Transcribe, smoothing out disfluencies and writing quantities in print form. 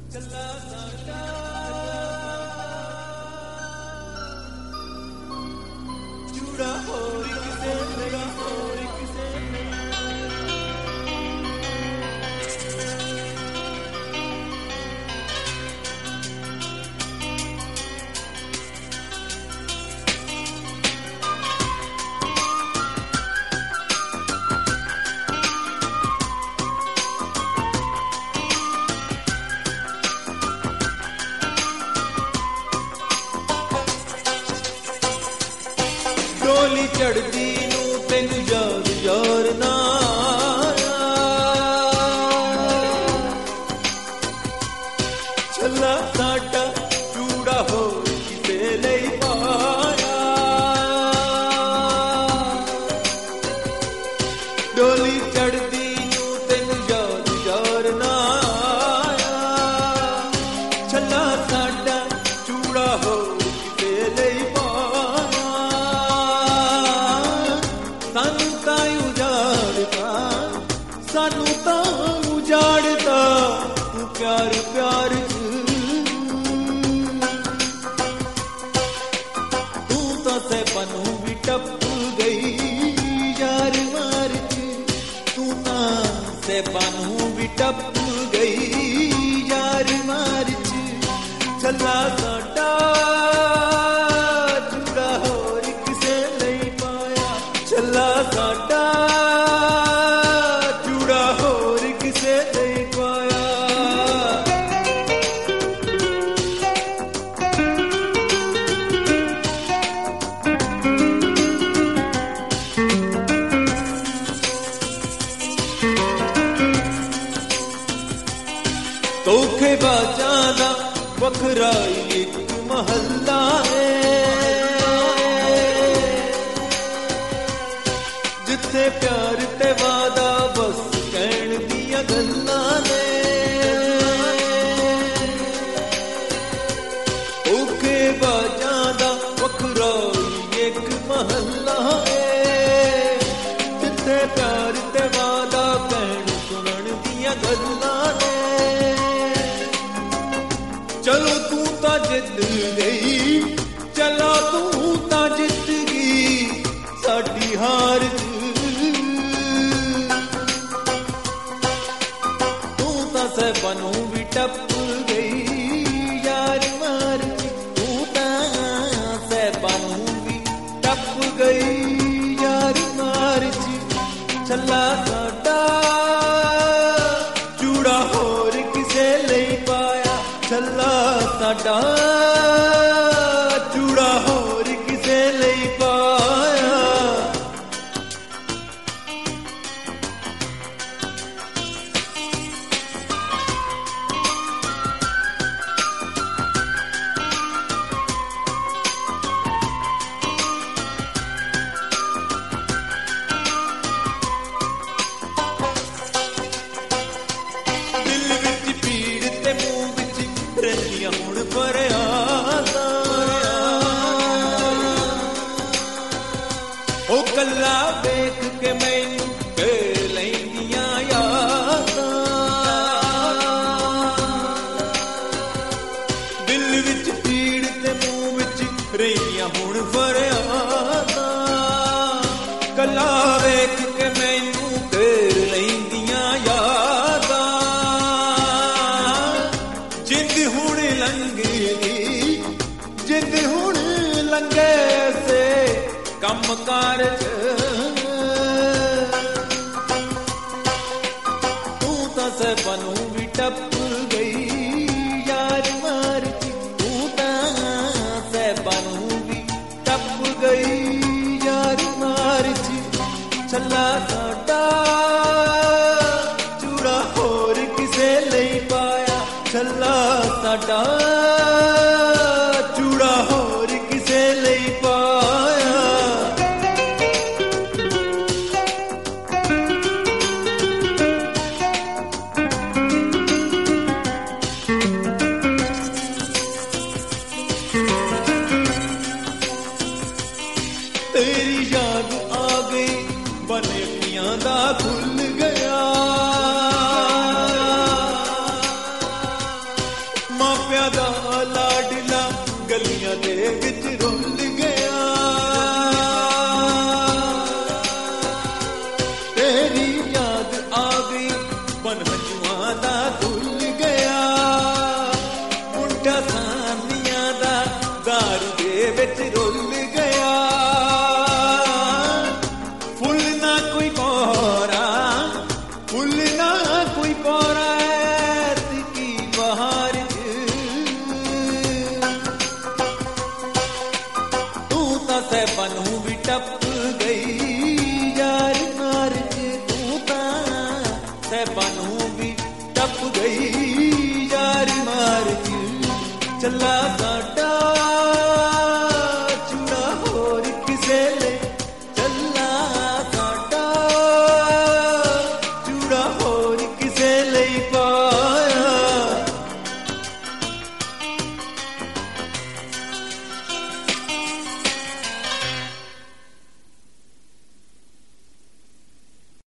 ਡੋਲੀ ਚੜਦੀ ਨੂੰ ਤੈਨੂੰ ਯਾਦ ਯਾਰ ਨਾ ਛੱਲਾ ਸਾਡਾ ਚੂੜਾ ਹੋ ਕਿਸੇ ਲਈ ਪਾਇਆ ਡੋਲੀ ਚੜਦੀ ਨੂੰ ਤੈਨੂੰ ਯਾਦ ਯਾਰ ਨਾ ਛੱਲਾ ਸਾਡਾ ਚੂੜਾ ਹੋ ਕਿਸੇ ਲਈ ਸਾਨੂੰ ਤਾਂ ਉਜਾੜਦਾ ਤੂੰ ਪਿਆਰ ਪਿਆਰ ਤੂੰ ਤਾਂ ਸਹਿਬਾਂ ਨੂੰ ਵੀ ਟੱਪ ਗਈ ਯਾਰ ਮਾਰ ਤੂੰ ਤਾਂ ਸਹਿਬਾਂ ਨੂੰ ਵੀ ਟੱਪ ਗਈ ਯਾਰ ਮਾਰ ਛੱਲਾ ਸਾਡਾ ਚੂੜਾ ਹੋਰ ਕਿਸੇ ਲਈ ਪਾਇਆ ਛੱਲਾ ਸਾਡਾ ਧੋਖੇਬਾਜ਼ਾਂ ਦਾ ਵੱਖਰਾ ਇੱਕ ਮਹੱਲਾ ਏ ਜਿੱਥੇ ਪਿਆਰ ਤੇ ਵਾਦਾ ਬਸ ਕਹਿਣ ਦੀਆਂ ਗੱਲਾਂ ਨੇ ਧੋਖੇਬਾਜ਼ਾਂ ਦਾ ਵੱਖਰਾ ਇੱਕ ਮਹੱਲਾ ਏ ਜਿੱਥੇ ਪਿਆਰ ਤੇ ਵਾਦਾ ਕਹਿਣ ਸੁਣਨ ਦੀਆਂ ਗੱਲਾਂ ਨੇ ਚਲੋ ਤੂੰ ਤਾਂ ਜਿੱਤ ਗਈ ਚਲੋ ਤੂੰ ਤਾਂ ਜਿੱਤ ਗਈ ਸਾਡੀ ਹਾਰ ਤੂੰ ਤਾਂ ਸਹਿਬਾਂ ਨੂੰ ਵੀ ਟੱਪ ਗਈ ਯਾਰ ਮਾਰ ਤੂੰ ਤਾਂ ਸਹਿਬਾਂ ਨੂੰ ਵੀ ਟੱਪ ਗਈ ਯਾਰ ਮਾਰ ਛੱਲਾ ਸਾਡਾ ਚੂੜਾ ਹੋਰ ਕਿਸੇ ਲਈ ਪਾਇਆ ਛੱਲਾ ਸਾਡਾ ਚੂੜਾ ਹੋਰ ਕਿਸੇ ਲਈ ਪਾਇਆ ਦਿਲ ਵਿੱਚ ਪੀੜ ਤੇ ਮੂੰਹ ਵਿੱਚ ਰਹਿੰਦੀਆਂ ਹੁਣ ਫਰਿਆਦਾਂ ਉਹ ਕੱਲਾ ਵੇਖ ਕੇ ਮੈਨੂੰ ਕਹਿ ਲੈਂਦੀਆਂ ਯਾਦਾਂ ਦਿਲ ਵਿੱਚ ਪੀੜ ਤੇ ਮੂੰਹ ਵਿੱਚ ਰਹਿੰਦੀਆਂ ਹੁਣ ਫਰਿਆਦਾਂ ਕੱਲਾ ਵੇਖ ਕੇ ਮੈਨੂੰ ਕਹਿ ਲੈਂਦੀਆਂ ਯਾਦਾਂ ਜਿੰਦ ਹੁਣ ਲੰਘੀ ਜਿੰਦ ਹੁਣ ਲੰਘੇ ਸੇ ਕੰਮ ਕਾਰ ਤੂੰ ਤਾਂ ਸਹਿਬਾਂ ਨੂੰ ਵੀ ਟੱਪ ਗਈ ਯਾਰ ਮਾਰ ਤੂੰ ਤਾਂ ਸਹਿਬਾਂ ਨੂੰ ਵੀ ਟੱਪ ਗਈ ਯਾਰ ਮਾਰ ਛੱਲਾ ਸਾਡਾ ਚੂੜਾ ਹੋਰ ਕਿਸੇ ਲਈ ਪਾਇਆ ਛੱਲਾ ਸਾਡਾ ਚੂੜਾ ਹੋਰ ਕਿਸੇ ਲਈ ਪਾਇਆ ਤੇਰੀ ਯਾਦ ਆ ਗਈ ਬਨੇ ਅੱਖੀਆਂ ਦਾ ਖੁੱਲ ਗਿਆ ਟੱਪ ਗਈ ਯਾਰ ਮਾਰ ਚ ਚੱਲਾ ਸਾਡਾ